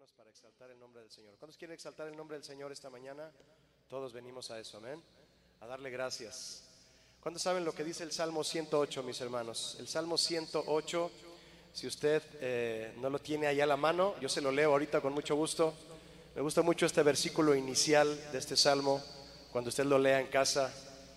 Para exaltar el nombre del Señor. ¿Cuántos quieren exaltar el nombre del Señor esta mañana? Todos venimos a eso, amén. A darle gracias. ¿Cuántos saben lo que dice el Salmo 108, mis hermanos? El Salmo 108, si usted no lo tiene ahí a la mano, yo se lo leo ahorita con mucho gusto. Me gusta mucho este versículo inicial de este Salmo. Cuando usted lo lea en casa,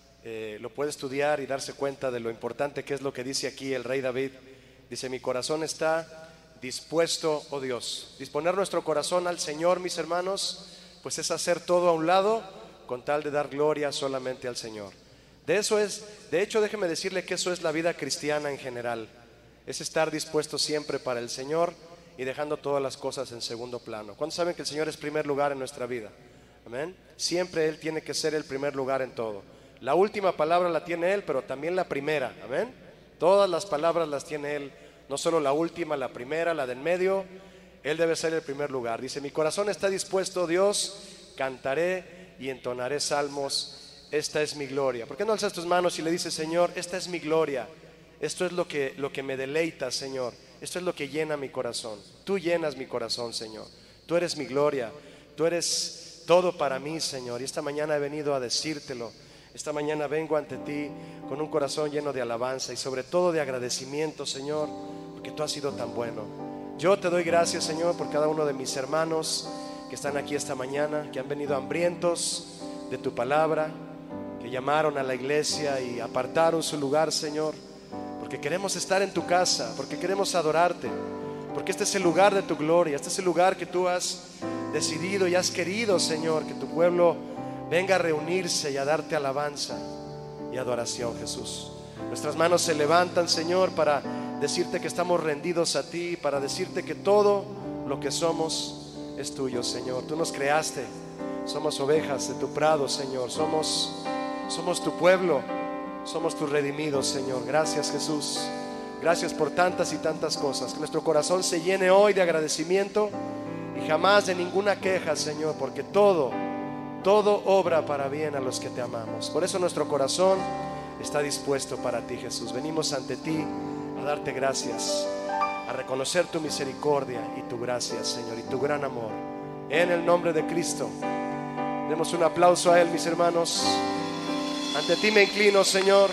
lo puede estudiar y darse cuenta de lo importante que es lo que dice aquí el rey David. Dice: mi corazón está dispuesto, oh Dios. Disponer nuestro corazón al Señor, mis hermanos, pues es hacer todo a un lado con tal de dar gloria solamente al Señor. De hecho, déjeme decirle que eso es la vida cristiana en general. Es estar dispuesto siempre para el Señor y dejando todas las cosas en segundo plano. ¿Cuántos saben que el Señor es primer lugar en nuestra vida? Amén. Siempre Él tiene que ser el primer lugar en todo. La última palabra la tiene Él, pero también la primera. Amén. Todas las palabras las tiene Él. No solo la última, la primera, la del medio. Él debe ser el primer lugar. Dice: mi corazón está dispuesto, Dios, cantaré y entonaré salmos. Esta es mi gloria. ¿Por qué no alzas tus manos y le dices: Señor, esta es mi gloria? Esto es lo que me deleita, Señor. Esto es lo que llena mi corazón. Tú llenas mi corazón, Señor. Tú eres mi gloria. Tú eres todo para mí, Señor. Y esta mañana he venido a decírtelo. Esta mañana vengo ante ti con un corazón lleno de alabanza y sobre todo de agradecimiento, Señor, porque tú has sido tan bueno. Yo te doy gracias, Señor, por cada uno de mis hermanos que están aquí esta mañana, que han venido hambrientos de tu palabra, que llamaron a la iglesia y apartaron su lugar, Señor, porque queremos estar en tu casa, porque queremos adorarte, porque este es el lugar de tu gloria, este es el lugar que tú has decidido y has querido, Señor, que tu pueblo venga a reunirse y a darte alabanza y adoración, Jesús. Nuestras manos se levantan, Señor, para decirte que estamos rendidos a ti, para decirte que todo lo que somos es tuyo, Señor. Tú nos creaste, somos ovejas de tu prado, Señor. Somos tu pueblo, somos tus redimidos, Señor. Gracias, Jesús. Gracias por tantas y tantas cosas. Que nuestro corazón se llene hoy de agradecimiento y jamás de ninguna queja, Señor, porque todo obra para bien a los que te amamos. Por eso nuestro corazón está dispuesto para ti, Jesús. Venimos ante ti a darte gracias, a reconocer tu misericordia y tu gracia, Señor, y tu gran amor. En el nombre de Cristo, demos un aplauso a Él, mis hermanos. Ante ti me inclino, Señor.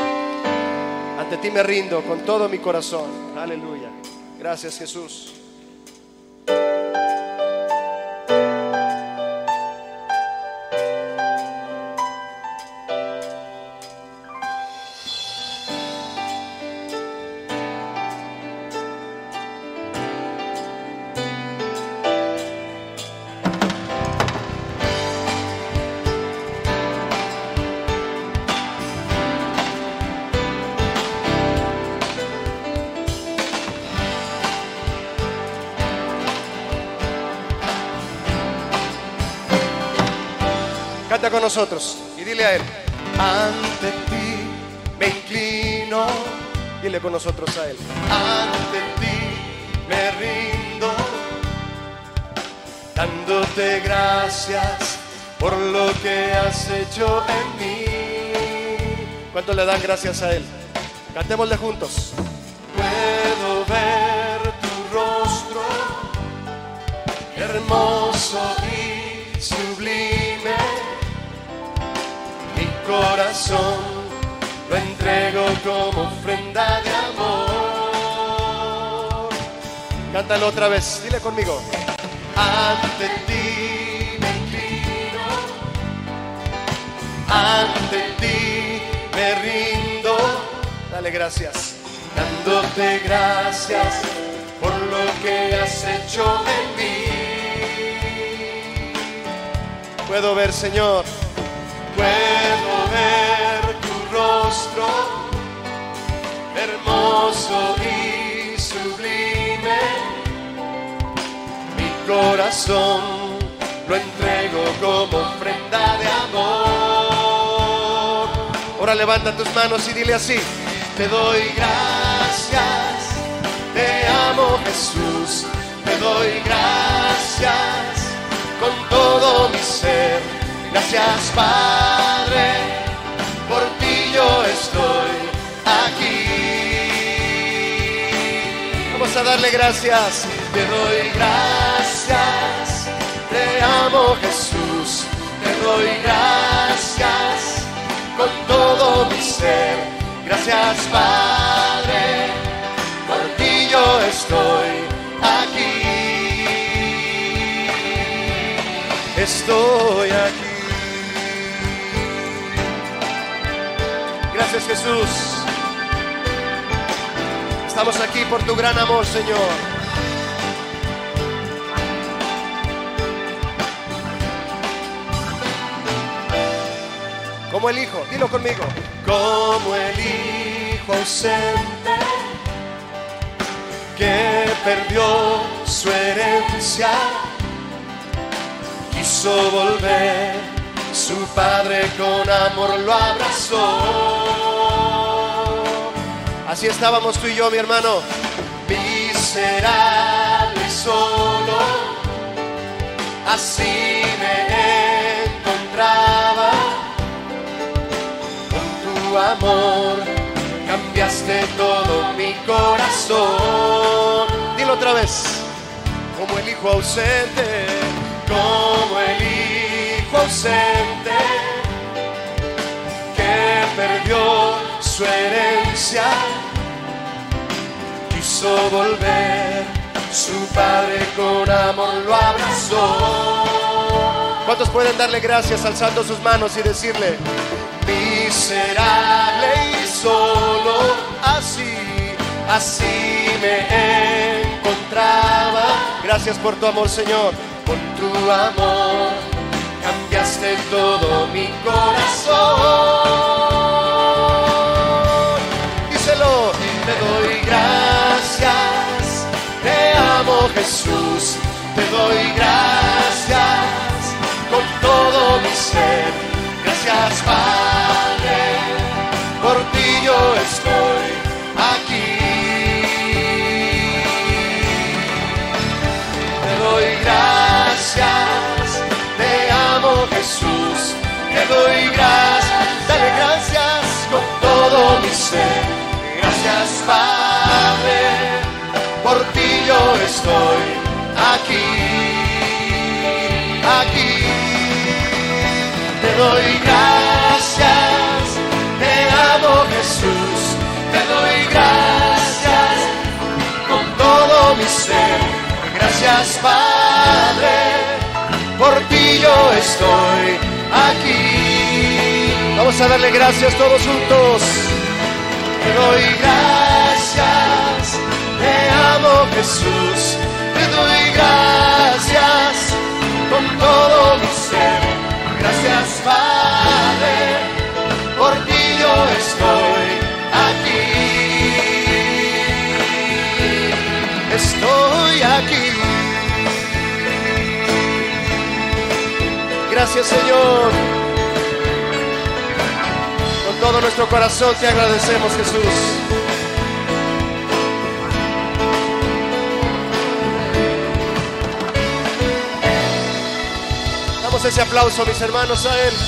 Ante ti me rindo con todo mi corazón. Aleluya. Gracias, Jesús. Canta con nosotros y dile a Él: ante ti me inclino. Dile con nosotros a Él: ante ti me rindo, dándote gracias por lo que has hecho en mí. ¿Cuántos le dan gracias a Él? Cantémosle juntos. Puedo ver tu rostro, hermoso y sublime. Corazón lo entrego como ofrenda de amor. Cántalo otra vez, dile conmigo: ante ti me inclino, ante ti me rindo. Dale gracias. Dándote gracias por lo que has hecho en mí. Puedo ver, Señor, puedo ver tu rostro, hermoso y sublime. Mi corazón lo entrego como ofrenda de amor. Ahora levanta tus manos y dile así: te doy gracias, te amo, Jesús. Te doy gracias con todo mi ser. Gracias, Padre, por ti yo estoy aquí. Vamos a darle gracias. Te doy gracias, Jesús, te doy gracias con todo mi ser. Gracias, Padre, por ti yo estoy aquí. Estoy aquí. Gracias, Jesús. Estamos aquí por tu gran amor, Señor. Como el Hijo, dilo conmigo. Como el Hijo ausente que perdió su herencia, quiso volver, su Padre con amor lo abrazó. Así estábamos tú y yo, mi hermano, miserable y solo, así me encontraba. Tu amor, cambiaste todo mi corazón. Dilo otra vez. Como el Hijo ausente, como el Hijo ausente que perdió su herencia, quiso volver, su Padre con amor lo abrazó. ¿Cuántos pueden darle gracias alzando sus manos y decirle: miserable y solo, así me encontraba? Gracias por tu amor, Señor. Con tu amor cambiaste todo mi corazón. Díselo. Te doy gracias, te amo, Jesús. Te doy gracias con todo mi ser. Gracias, Padre, por ti yo estoy aquí. Te doy gracias, te amo, Jesús. Te doy gracias, dale gracias con todo mi ser. Gracias, Padre, por ti yo estoy aquí. Te doy gracias, te amo, Jesús. Te doy gracias con todo mi ser. Gracias, Padre, por ti yo estoy aquí. Vamos a darle gracias todos juntos. Te doy gracias, te amo, Jesús. Te doy gracias con todo mi ser. Gracias, Padre, por ti yo estoy aquí. Estoy aquí. Gracias, Señor. Con todo nuestro corazón te agradecemos, Jesús. Damos ese aplauso, mis hermanos, a Él.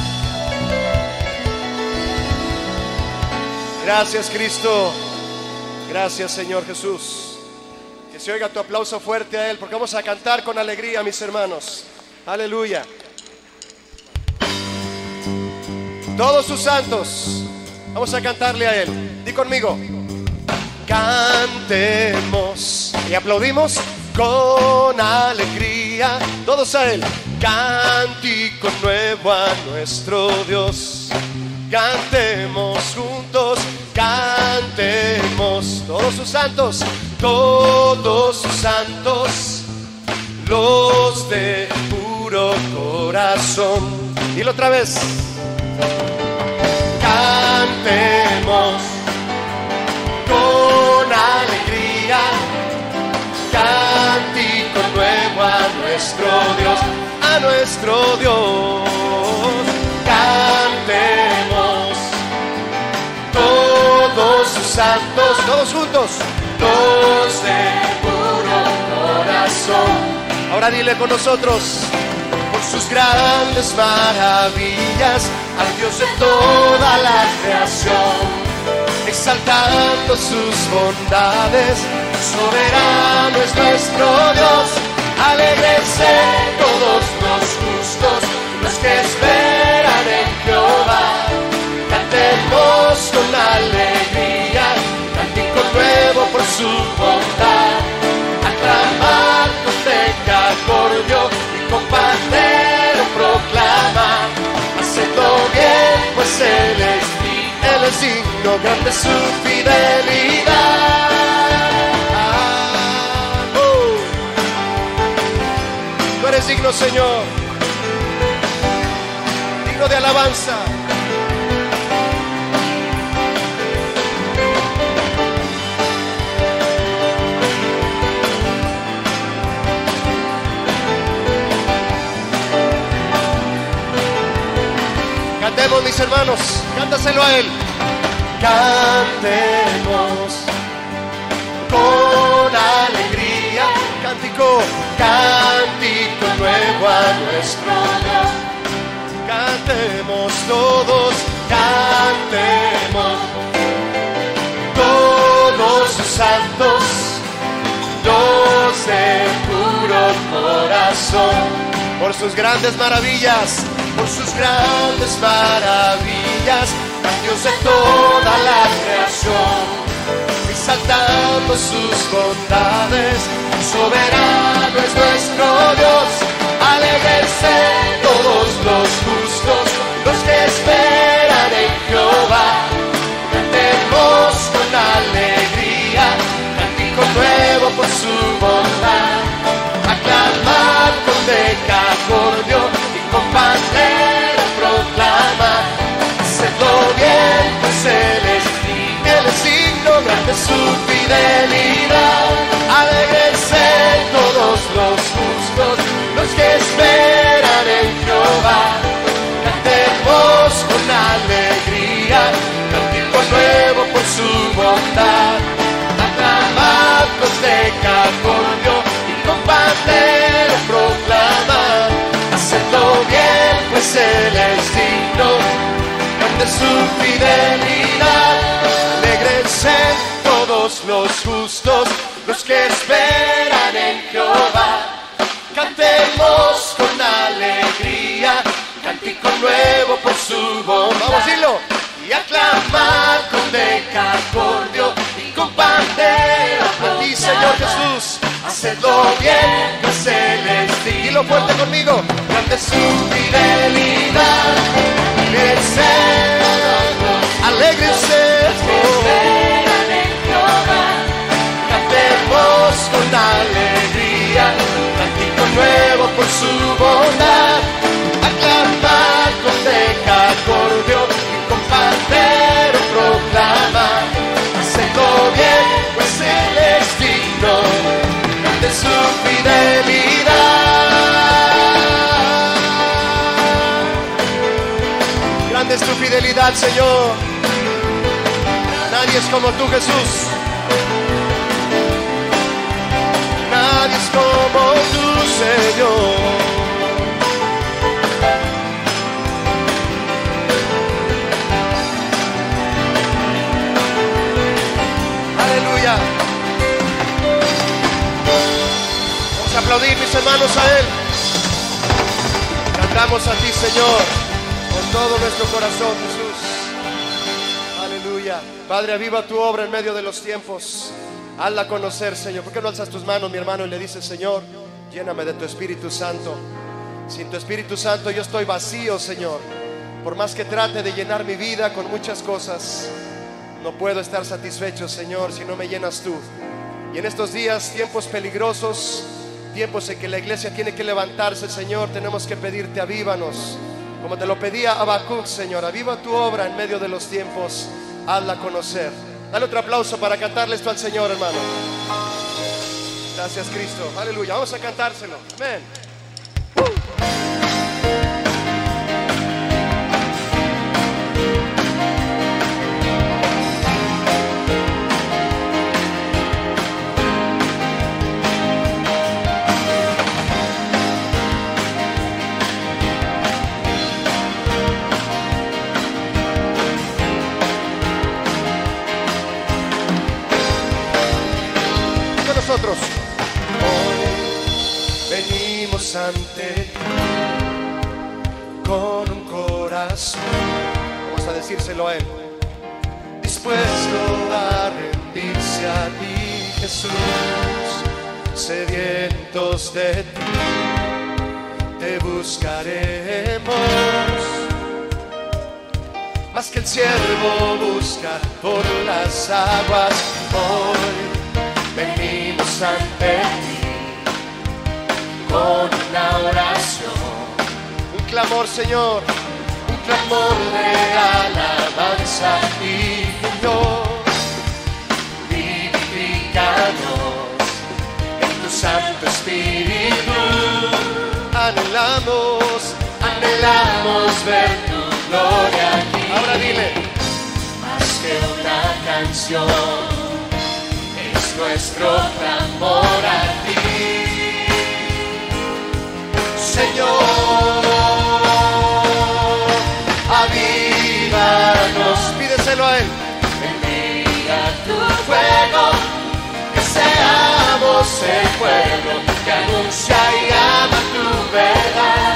Gracias, Cristo. Gracias, Señor Jesús. Que se oiga tu aplauso fuerte a Él, porque vamos a cantar con alegría, mis hermanos. Aleluya. Todos sus santos, vamos a cantarle a Él. Di conmigo. Cantemos y aplaudimos con alegría. Todos a Él. Cántico nuevo a nuestro Dios. Cantemos juntos, cantemos. Todos sus santos, los de puro corazón. Dilo otra vez. Cantemos con alegría, cántico nuevo a nuestro Dios, a nuestro Dios. Cantemos todos sus santos, todos juntos, los de puro corazón. Ahora dile con nosotros. Por sus grandes maravillas, al Dios de toda la creación, exaltando sus bondades, soberano es nuestro Dios. Alegrense todos los su bondad, aclamar con decacordio y con pandero proclama, hacedlo bien, pues Él es digno, grande su fidelidad. Tú eres digno, Señor, digno de alabanza. Cantemos, mis hermanos, cántaselo a Él. Cantemos con alegría, cántico nuevo a nuestro Dios. Cantemos todos, cantemos todos los santos, los de puro corazón, por sus grandes maravillas, por sus grandes maravillas, Dios de toda la creación, exaltando sus bondades, soberano es nuestro Dios. Alégrense todos los justos, los que esperan en Jehová. Cantemos con alegría, cántico nuevo por su bondad, aclamar con decacordio y con pandero proclama, hacedlo bien, pues Él es digno, grande su fidelidad. Alégrense todos los justos, los que esperan en Jehová. Cantemos con alegría, cántico nuevo por su bondad, aclamad con decacordio y con pandero proclama, hacedlo bien, pues Él es digno, grande su fidelidad. Alégrense todos los justos, los que esperan en Jehová. Cantemos con alegría, cántico nuevo por su bondad. Vamos a decirlo. Y aclamar con decacordio y con pandero. A ti, Señor Jesús, hacedlo bien, pues Él es digno. Dilo fuerte conmigo. Grande su fidelidad. Alégrense, cantemos con alegría, cántico nuevo por su bondad, aclamar con decacordio y con pandero proclama, hacedlo bien, pues Él es digno, grande su fidelidad. Grande es tu fidelidad, Señor. Nadie es como tú, Jesús. Nadie es como tú, Señor. Aleluya. Vamos a aplaudir, mis hermanos, a Él. Cantamos a ti, Señor, con todo nuestro corazón, Jesús. Aleluya. Padre, aviva tu obra en medio de los tiempos. Hazla conocer, Señor. ¿Por qué no alzas tus manos, mi hermano, y le dices: Señor, lléname de tu Espíritu Santo? Sin tu Espíritu Santo yo estoy vacío, Señor. Por más que trate de llenar mi vida con muchas cosas, no puedo estar satisfecho, Señor, si no me llenas tú. Y en estos días, tiempos peligrosos, tiempos en que la iglesia tiene que levantarse, Señor, tenemos que pedirte: avívanos, como te lo pedía Habacuc, Señor. Aviva tu obra en medio de los tiempos, hazla conocer. Dale otro aplauso para cantarle esto al Señor, hermano. Gracias, Cristo. Aleluya. Vamos a cantárselo. Amén. Nosotros hoy venimos ante ti con un corazón, vamos a decírselo a Él, dispuesto a rendirse a ti. Jesús, sedientos de ti, te buscaremos, más que el siervo busca por las aguas. Hoy venimos ante ti con una oración, un clamor, Señor, un clamor de alabanza y Dios, vivifícanos en tu Santo Espíritu. Anhelamos ver tu gloria aquí. Ahora dile, más que una canción, es nuestro clamor a ti, Señor. Avívanos, pídeselo a Él. Envía tu fuego, que seamos el pueblo que anuncia y ama tu verdad.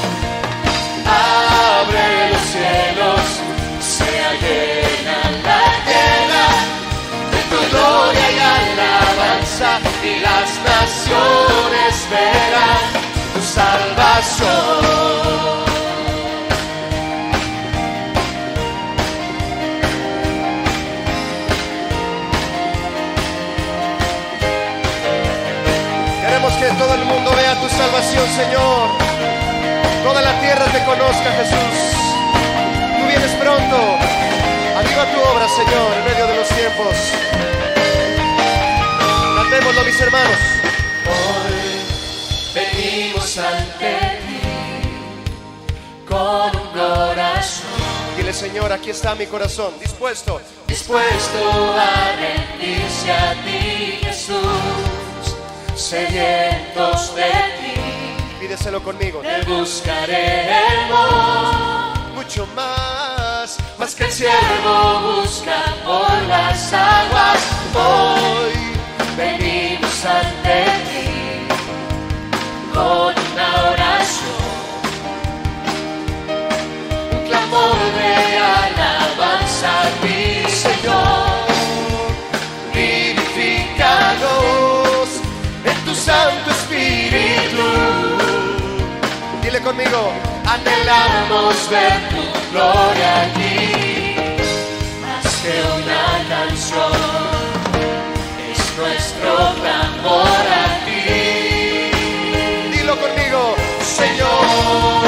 Abre los cielos, sea llena la tierra de tu gloria y alabanza, y las naciones verán tu salvación. Queremos que todo el mundo vea tu salvación, Señor. Toda la tierra te conozca, Jesús. Tú vienes pronto. Aviva tu obra, Señor, en medio de los tiempos. Cantémoslo, mis hermanos. Hoy venimos ante ti con un corazón. Dile, Señor, aquí está mi corazón, dispuesto a rendirse a ti, Jesús, sedientos de ti. Pídeselo conmigo. Te buscaremos mucho más que el siervo busca por las aguas. Hoy venimos ante ti con una oración, un clamor de alabanza a ti, Señor. Vivifícanos en tu Santo Espíritu. Dile conmigo, anhelamos ver tu gloria aquí, más que una canción, es nuestro clamor a ti. Dilo conmigo, Señor,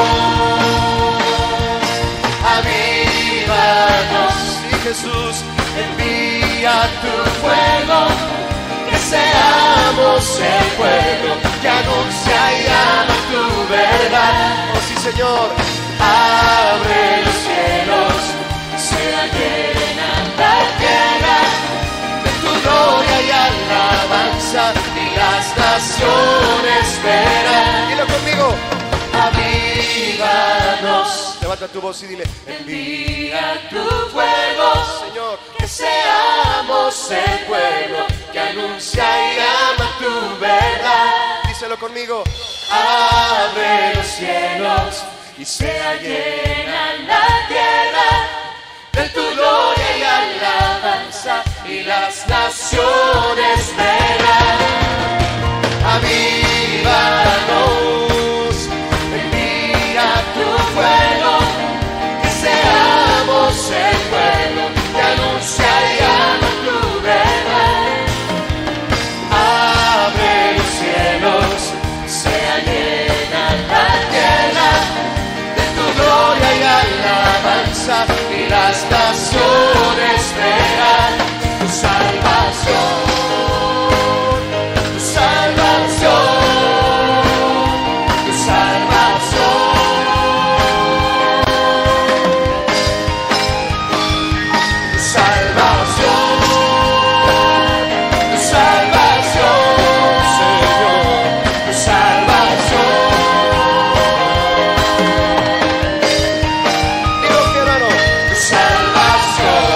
avívanos, y Jesús, envía tu fuego, que seamos el pueblo que anuncia y ama tu verdad. Oh sí, Señor, abre los cielos, sea llena la tierra de tu gloria y alabanza, y las naciones verán. Dilo conmigo, avívanos. Levanta tu voz y dile, envía tu fuego, Señor, que seamos el pueblo que anuncia y ama tu verdad. Díselo conmigo, abre los cielos y sea llena la tierra de tu gloria y alabanza, y las naciones verán. Avívanos, envía tu fuego, que seamos el pueblo que anuncia y ama tu verdad. Abre los cielos, sea llena la tierra de tu gloria y alabanza, y las naciones verán tu salvación, tu salvación, tu salvación, tu salvación, tu salvación, Señor, tu salvación. Digo, mi hermano, tu salvación.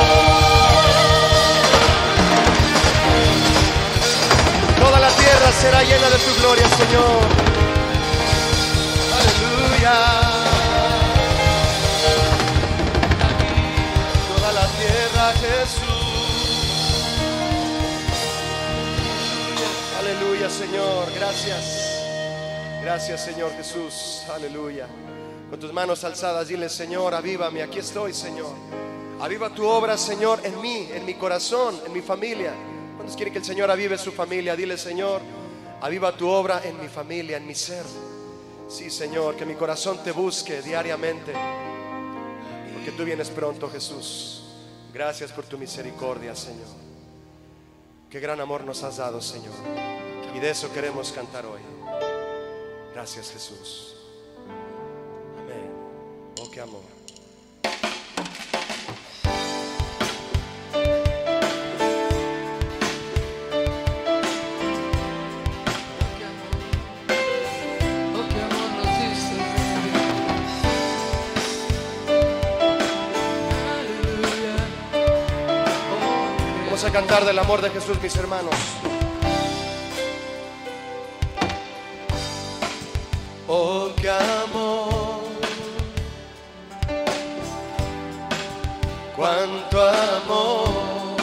Toda la tierra será llena de tu gloria, Señor. Aleluya. Toda la tierra, Jesús. Señor. Gracias. Gracias, Señor Jesús. Aleluya. Con tus manos alzadas, dile: Señor, avívame. Aquí estoy, Señor. Aviva tu obra, Señor, en mí, en mi corazón, en mi familia. ¿Cuántos quieren que el Señor avive su familia? Dile: Señor, aviva tu obra en mi familia, en mi ser. Sí, Señor, que mi corazón te busque diariamente, porque tú vienes pronto, Jesús. Gracias por tu misericordia, Señor. Qué gran amor nos has dado, Señor, y de eso queremos cantar hoy. Gracias, Jesús. Amén. Oh, qué amor. Vamos a cantar del amor de Jesús, mis hermanos. Oh, qué amor, cuánto amor,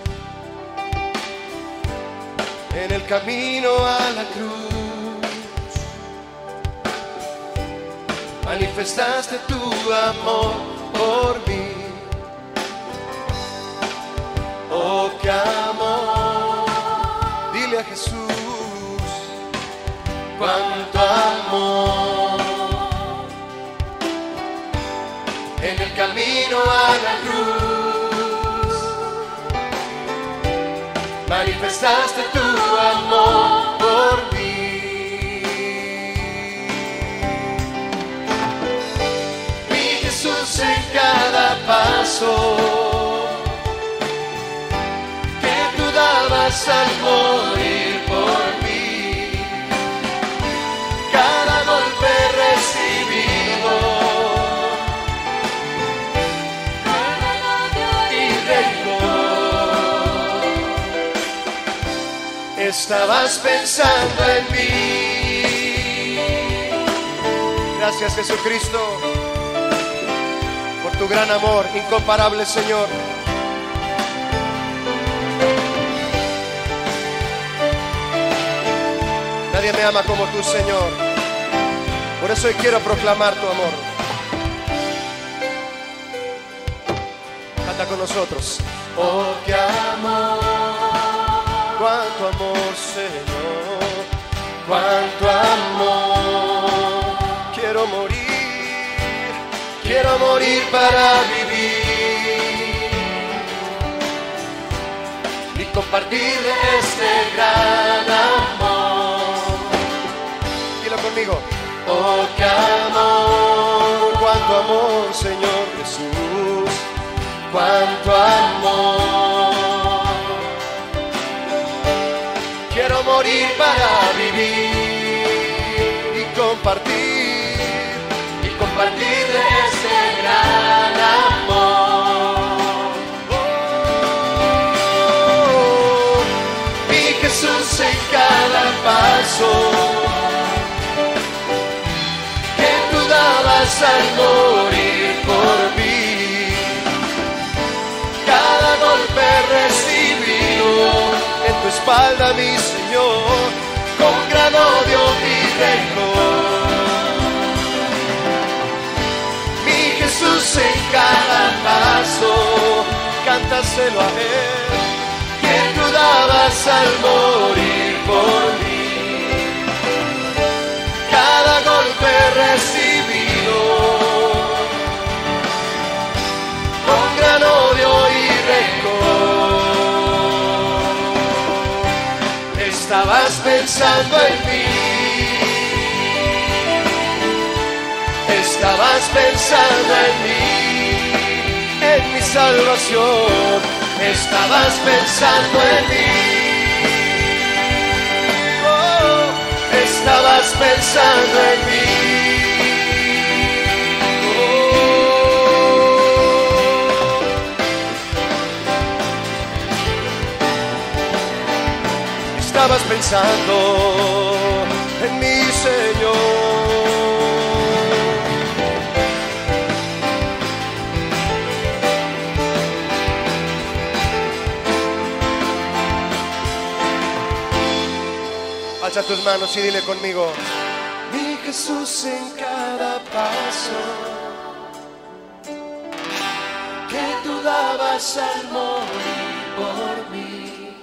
en el camino a la cruz manifestaste tu amor por mí. Oh, qué amor, dile a Jesús: cuánto amor, en el camino a la cruz manifestaste tu amor por mí. Mi Jesús, en cada paso al morir por mí, cada golpe recibido y reino, estabas pensando en mí. Gracias, Jesucristo, por tu gran amor incomparable, Señor. Nadie me ama como tú, Señor. Por eso hoy quiero proclamar tu amor. Canta con nosotros. Oh, qué amor, cuánto amor, Señor, cuánto amor. Quiero morir para vivir y compartir este gran amor. Conmigo. Oh, qué amor, cuánto amor, Señor Jesús, cuánto amor. Quiero morir para vivir y compartir de ese gran amor. Oh, mi Jesús, en cada paso al morir por mí, cada golpe recibido en tu espalda, mi Señor, con gran odio y rencor. Mi Jesús, en cada paso, cántaselo a Él, que tú dabas al morir por mí, cada golpe recibido con gran odio y rencor. Estabas pensando en mí, estabas pensando en mi salvación, estabas pensando en mí, oh, estabas pensando en mí. Estabas pensando en mi Señor. Levanta tus manos y dile conmigo: mi Jesús en cada paso que tú dabas al morir por mí,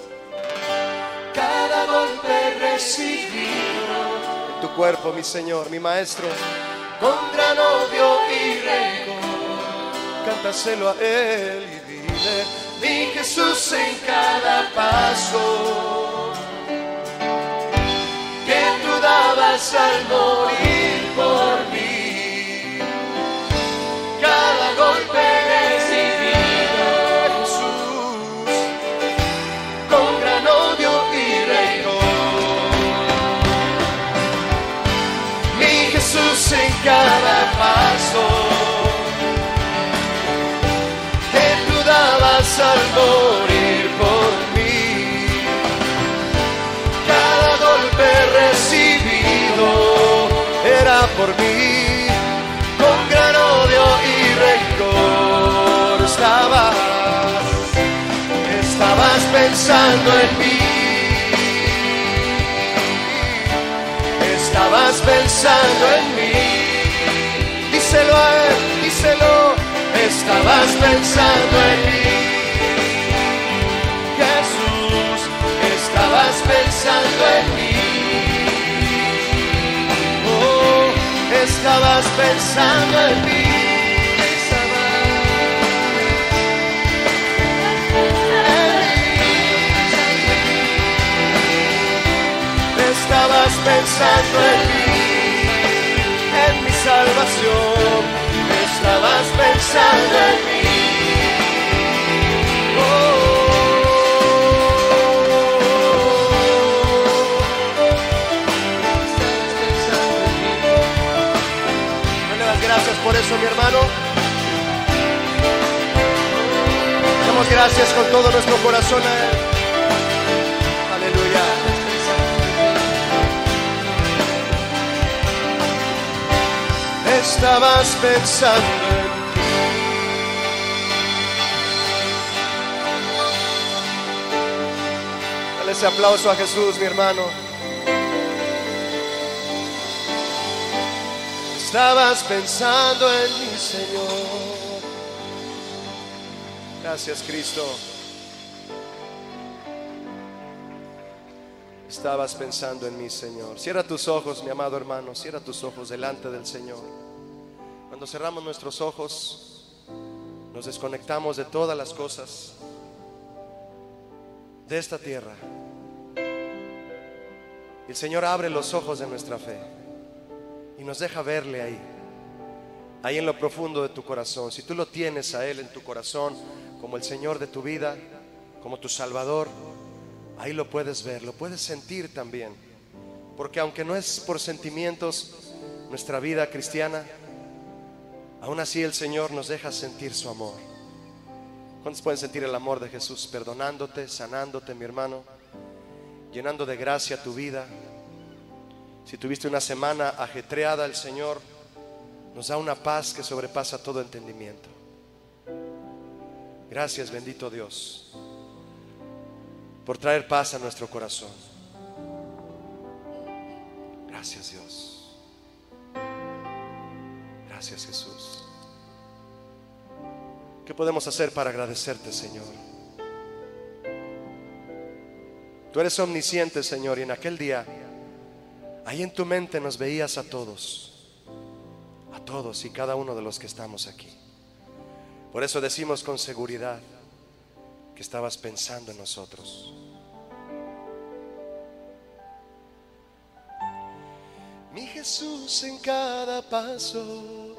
cada golpe recibido en tu cuerpo, mi Señor, mi Maestro, con gran odio y rencor. Cántaselo a Él y dile: mi Jesús en cada paso que tú dabas al morir por mí, cada golpe recibido, Jesús, con gran odio y rencor. Mi Jesús en cada paso que tú dabas al morir por mí, cada golpe recibido era por mí, con gran odio y rencor. Estabas pensando en mí, estabas pensando en mí. Díselo a Él, díselo. Estabas pensando en mí, Jesús. Estabas pensando en mí. Oh, estabas pensando en mí. Estabas pensando en mí, en mi salvación. Estabas pensando en mí. Dale las gracias por eso, mi hermano. Damos gracias con todo nuestro corazón a Él. Aleluya. Estabas pensando en mí. Dale ese aplauso a Jesús, mi hermano. Estabas pensando en mí, Señor. Gracias, Cristo. Estabas pensando en mí, Señor. Cierra tus ojos, mi amado hermano. Cierra tus ojos delante del Señor. Cuando cerramos nuestros ojos, nos desconectamos de todas las cosas de esta tierra. Y el Señor abre los ojos de nuestra fe y nos deja verle ahí en lo profundo de tu corazón. Si tú lo tienes a Él en tu corazón como el Señor de tu vida, como tu Salvador, ahí lo puedes ver, lo puedes sentir también. Porque aunque no es por sentimientos nuestra vida cristiana, aún así el Señor nos deja sentir su amor. ¿Cuántos pueden sentir el amor de Jesús perdonándote, sanándote, mi hermano, llenando de gracia tu vida? Si tuviste una semana ajetreada, el Señor nos da una paz que sobrepasa todo entendimiento. Gracias, bendito Dios, por traer paz a nuestro corazón. Gracias, Dios. Gracias, Jesús. ¿Qué podemos hacer para agradecerte, Señor? Tú eres omnisciente, Señor, y en aquel día, ahí en tu mente nos veías a todos y cada uno de los que estamos aquí. Por eso decimos con seguridad que estabas pensando en nosotros. Mi Jesús en cada paso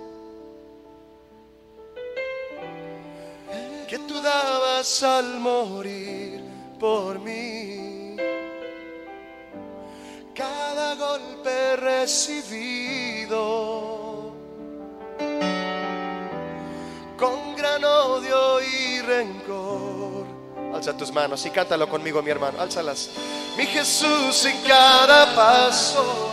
que tú dabas al morir por mí, cada golpe recibido con gran odio y rencor. Alza tus manos y cántalo conmigo, mi hermano, álzalas. Mi Jesús en cada paso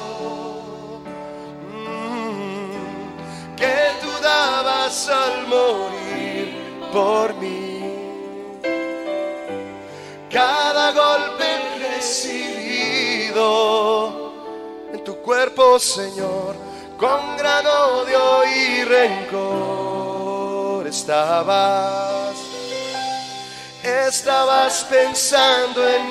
que tú dabas al morir por mí, cada golpe recibido herido en tu cuerpo, Señor, con gran odio y rencor. Estabas pensando en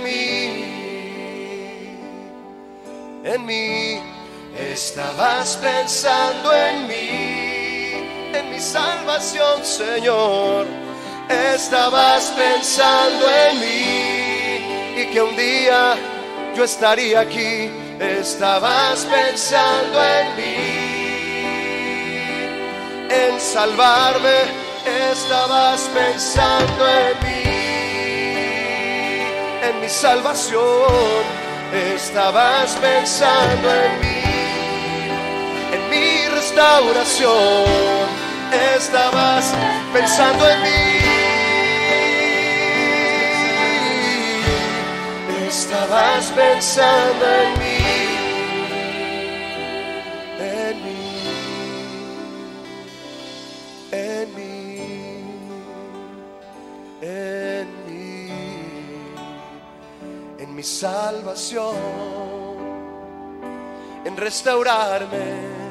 mí, estabas pensando en mi salvación, Señor. Estabas pensando en mí y que un día yo estaría aquí. Estabas pensando en mí, en salvarme. Estabas pensando en mi salvación. Estabas pensando en mi restauración. Estabas pensando en mí. Estabas pensando en mí, en mí, en mí, en mí, en mi salvación, en restaurarme,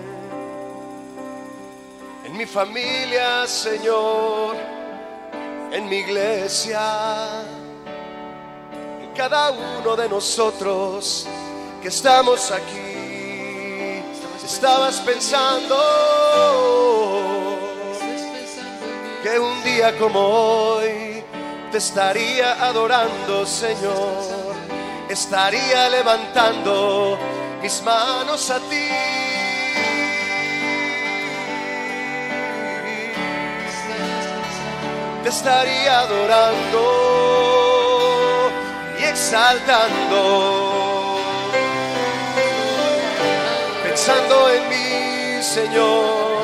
en mi familia, Señor, en mi iglesia. Cada uno de nosotros que estamos aquí, estabas pensando que un día como hoy te estaría adorando, Señor. Estaría levantando mis manos a ti. Te estaría adorando y exaltando, pensando en mí, Señor.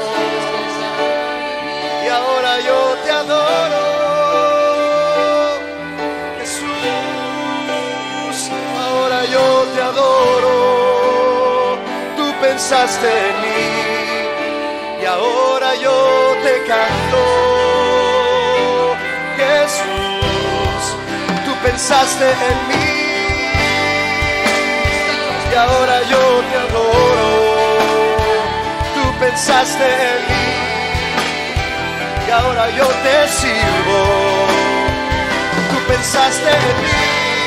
Y ahora yo te adoro, Jesús. Ahora yo te adoro. Tú pensaste en mí y ahora yo te canto, Jesús. Pensaste en mí y ahora yo te adoro. Tú pensaste en mí y ahora yo te sirvo. Tú pensaste en mí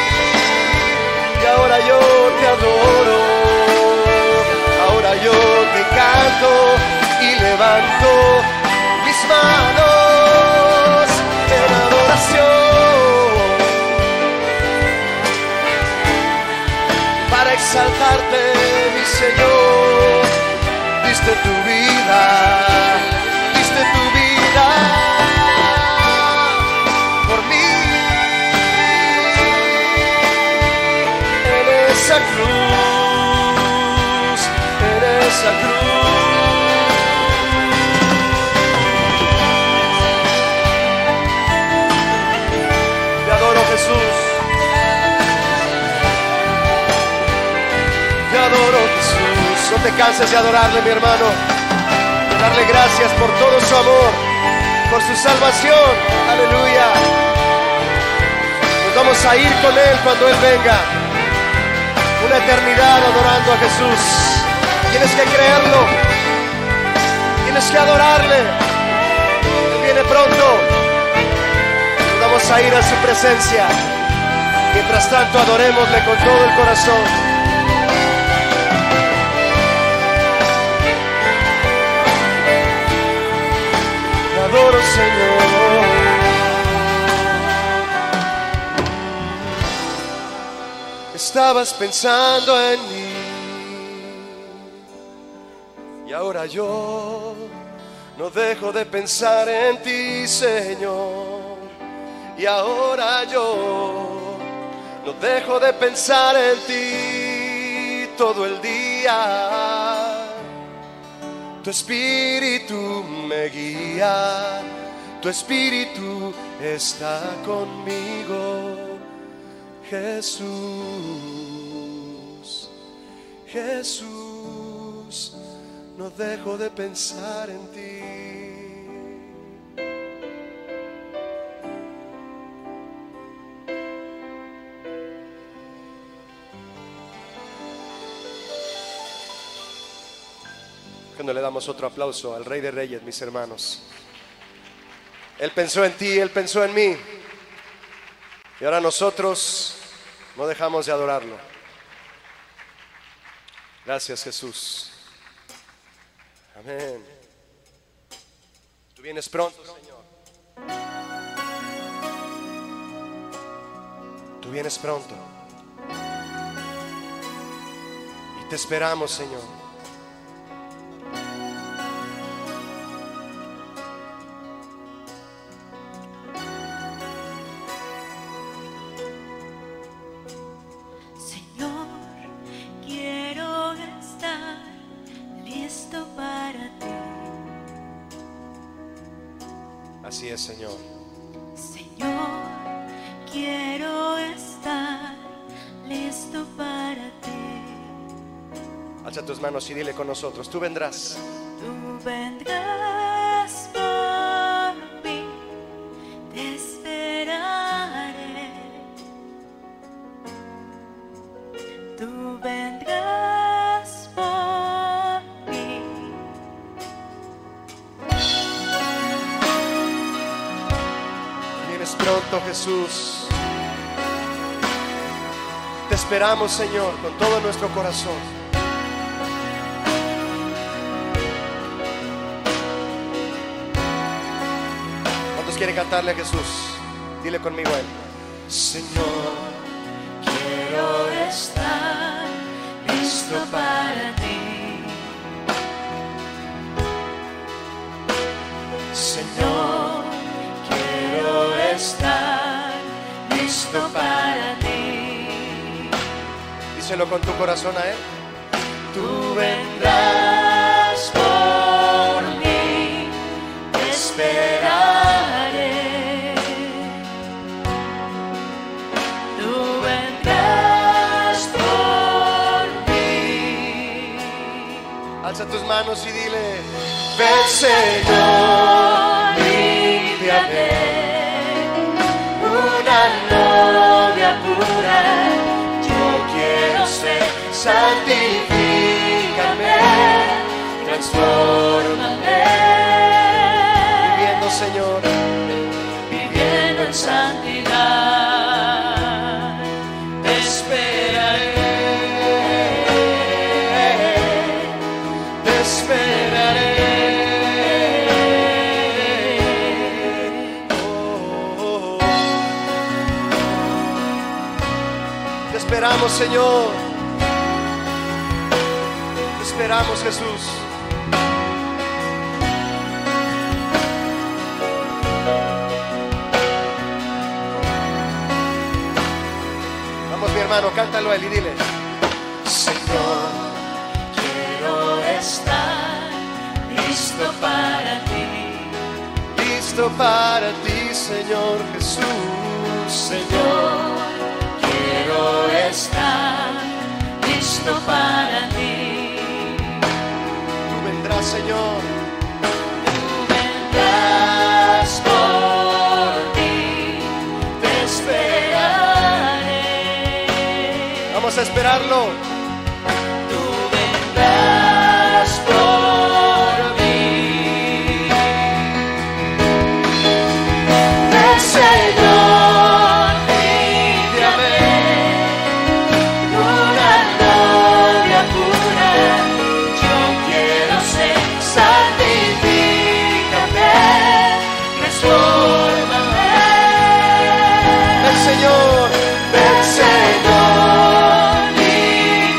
y ahora yo te adoro. Ahora yo te canto y levanto mis manos en adoración para exaltarte, mi Señor. Diste tu vida por mí en esa cruz, en esa cruz. Te adoro, Jesús. Te adoro, Jesús. No te canses de adorarle, mi hermano. De darle gracias por todo su amor, por su salvación. Aleluya. Nos vamos a ir con Él cuando Él venga. Una eternidad adorando a Jesús. Tienes que creerlo. Tienes que adorarle. Él viene pronto. Nos vamos a ir a su presencia. Mientras tanto, adorémosle con todo el corazón. Adoro, Señor. Estabas pensando en mí y ahora yo no dejo de pensar en ti, Señor. Y ahora yo no dejo de pensar en ti todo el día. Tu espíritu me guía, tu espíritu está conmigo, Jesús, Jesús, no dejo de pensar en ti. Cuando le damos otro aplauso al Rey de Reyes, mis hermanos. Él pensó en ti, Él pensó en mí. Y ahora nosotros no dejamos de adorarlo. Gracias, Jesús. Amén. Tú vienes pronto, Señor. Tú vienes pronto. Y te esperamos, Señor. Así es, Señor. Señor, quiero estar listo para ti. Alza tus manos y dile con nosotros: tú vendrás. Tú vendrás por mí, te esperaré. Tú vendrás por mí. Vienes pronto, Jesús. Te esperamos, Señor, con todo nuestro corazón. ¿Cuántos quieren cantarle a Jesús? Dile conmigo a Él: Señor, quiero estar listo para ti. Señor, quiero estar listo para ti. díselo con tu corazón a Él. Tú vendrás por mí, te esperaré. Tú vendrás por mí. Alza tus manos y dile: Ven, Señor, límpiame, una novia pura. Yo quiero ser, santifícame, transfórmame. viviendo, Señor, Viviendo en santidad, te esperaré, te esperaré. te esperamos, Señor. Te esperamos, Jesús. Vamos, mi hermano, cántalo a Él y dile: Señor, quiero estar listo para ti. listo para ti, Señor Jesús. Señor, quiero estar listo para ti. Tú vendrás, Señor. Tú vendrás por mí, te esperaré. Vamos a esperarlo. Tú vendrás por mí. Ven, Señor, límpiame, una novia pura. Yo quiero ser, santifícame, transfórmame. Ven, Señor. Ven, Señor, límpiame,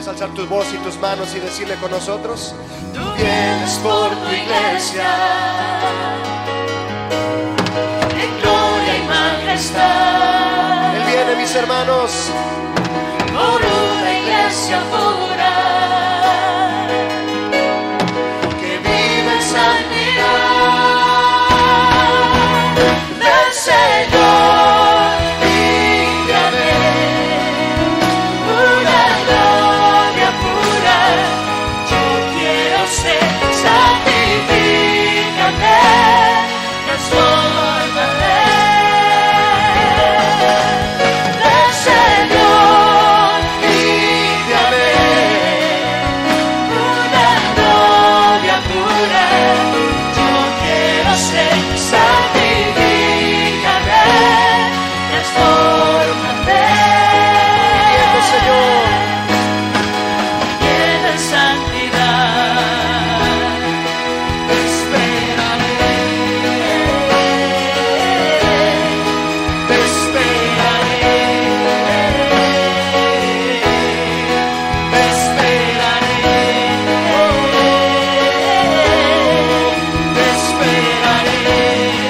¿Puedes alzar tu voz y tus manos y decirle con nosotros? Tú vienes por tu iglesia en gloria y majestad. Él viene, mis hermanos, por una iglesia pura que vive en santidad del Señor. Límpiame, una gloria pura. Yo quiero ser, santifícame, transfórmame. Del Señor, límpiame, una gloria pura. Yo quiero ser, santifícame, transfórmame. viviendo, Señor. Llena en santidad, te esperaré, te esperaré, te esperaré, te esperaré,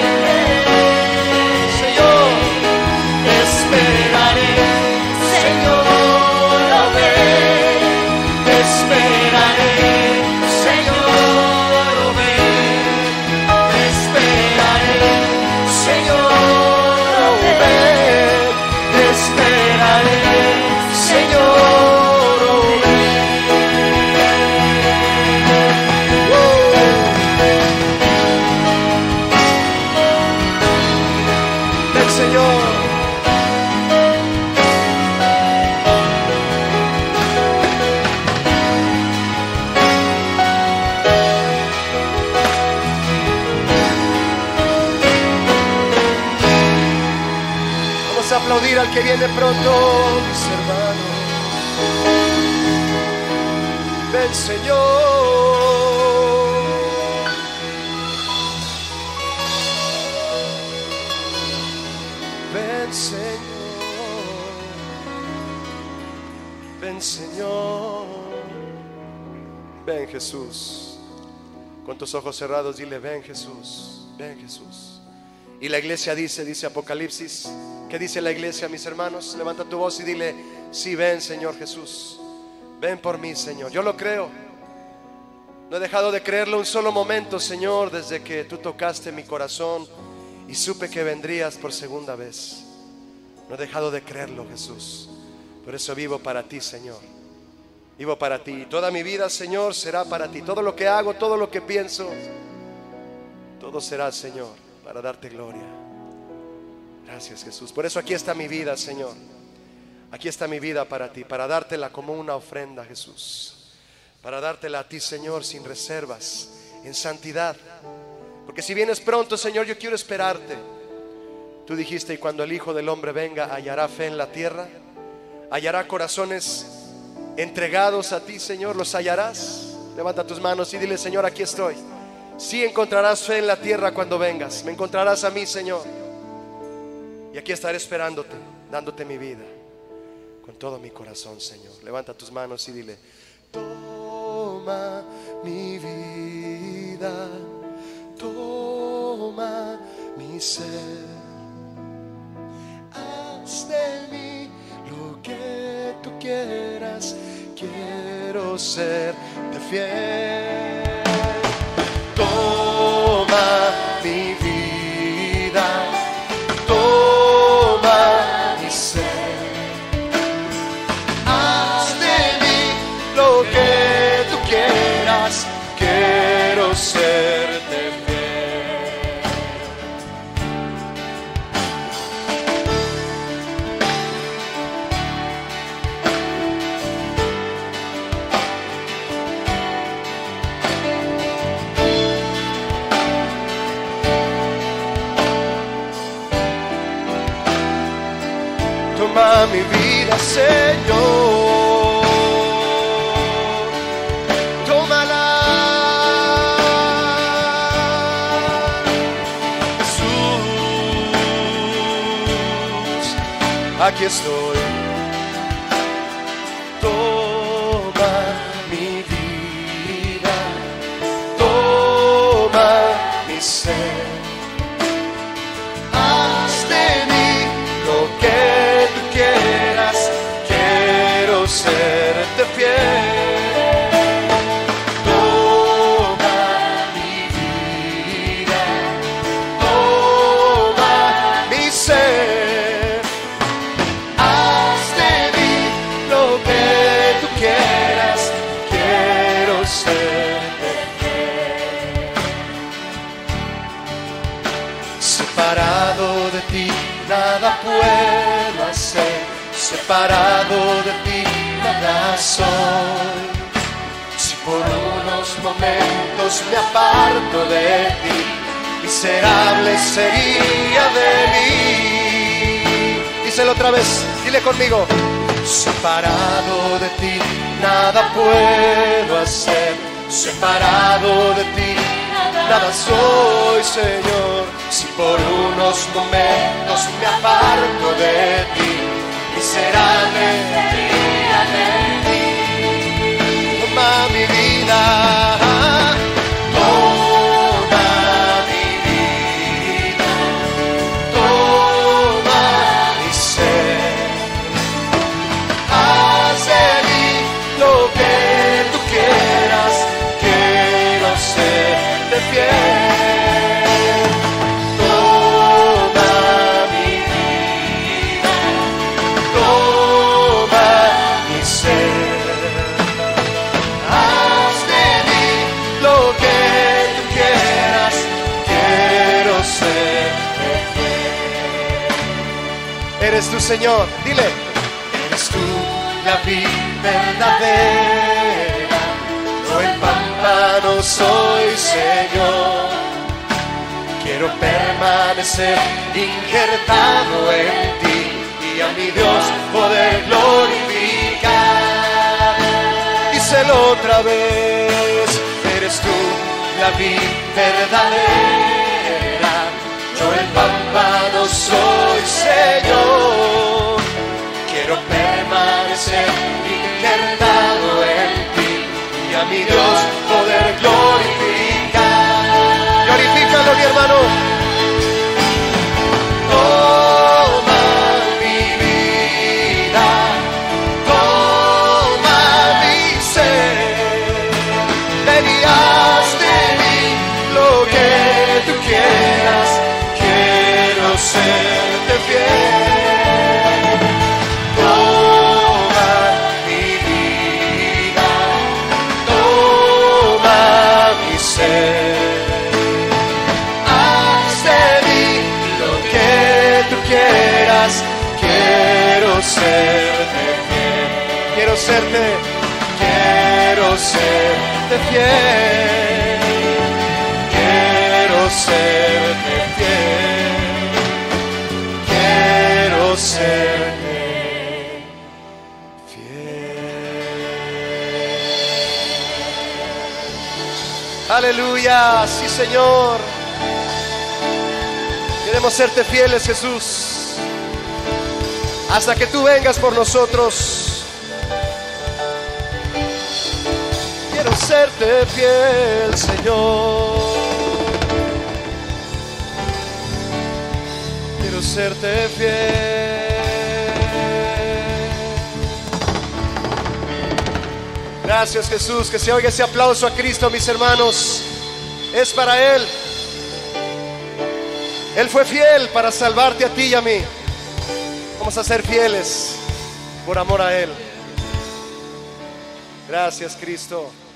Señor, te esperaré, Señor, lo ven, te esperaré, Señor, lo ven, te esperaré, Señor, lo ven, te esperaré, Señor, lo ven, Señor. Vamos a aplaudir al que viene pronto, mis hermanos. Ven, Señor. Ven, Señor. Ven, Señor. Ven, Jesús. Con tus ojos cerrados dile, ven, Jesús. Ven, Jesús. Y la iglesia dice Apocalipsis. ¿Qué dice la iglesia, mis hermanos? Levanta tu voz y dile, sí, ven, Señor Jesús. Ven por mí, Señor. Yo lo creo. No he dejado de creerlo un solo momento, Señor, desde que tú tocaste mi corazón y supe que vendrías por segunda vez. No he dejado de creerlo, Jesús. Por eso vivo para ti, Señor. Vivo para ti. Toda mi vida, Señor, será para ti. Todo lo que hago, todo lo que pienso, todo será, Señor, para darte gloria. Gracias, Jesús. Por eso aquí está mi vida, Señor. Aquí está mi vida para ti, para dártela como una ofrenda, Jesús. Para dártela a ti, Señor, sin reservas, en santidad. Porque si vienes pronto, Señor, yo quiero esperarte. Tú dijiste, y cuando el Hijo del Hombre venga, hallará fe en la tierra, hallará corazones entregados a ti, Señor, los hallarás. Levanta tus manos y dile, Señor, aquí estoy. Sí encontrarás fe en la tierra cuando vengas. Me encontrarás a mí, Señor. Y aquí estaré esperándote, dándote mi vida con todo mi corazón, Señor. Levanta tus manos y dile, toma mi vida, toma mi ser, haz de mí lo que tú quieras, quiero serte fiel. Toma mi vida, toma mi ser, haz de mí lo que tú quieras, quiero serte fiel. Toma mi vida, Señor, tómala, Jesús, aquí estoy. Toma serte fiel. Toma mi vida, toma mi ser, haz de mí lo que tú quieras, quiero serte fiel. Separado de ti nada puedo hacer, separado de ti nada soy. Si por unos momentos me aparto de ti, miserable sería de mí. Díselo otra vez, dile conmigo. Separado de ti nada puedo hacer, separado de ti nada soy, Señor. Si por unos momentos me aparto de ti, miserable sería de mí. Toma mi vida, toma mi vida, toma mi ser, haz de mí lo que tú quieras, quiero serte fiel. Eres tú, Señor, dile. Eres tú la vid verdadera, yo el pámpano soy, Señor. Quiero permanecer injertado en ti y a mi Dios poder glorificar. Díselo otra vez. Eres tú la vid verdadera, yo el pámpano soy, Señor. Quiero permanecer injertado en ti y a mi Dios poder glorificar. Glorifícalo, mi hermano. Toma mi vida, toma mi ser, ven y haz de mí lo que tú quieras, quiero serte fiel. Toma mi vida, toma mi ser, haz de mí lo que tú quieras, quiero serte fiel. Quiero serte fiel, quiero serte fiel, quiero serte fiel. Aleluya, sí, Señor. Queremos serte fieles, Jesús, hasta que tú vengas por nosotros. Quiero serte fiel, Señor. Quiero serte fiel. Gracias, Jesús. Que se oiga ese aplauso a Cristo, mis hermanos. Es para Él. Él fue fiel para salvarte a ti y a mí. Vamos a ser fieles por amor a Él. Gracias, Cristo.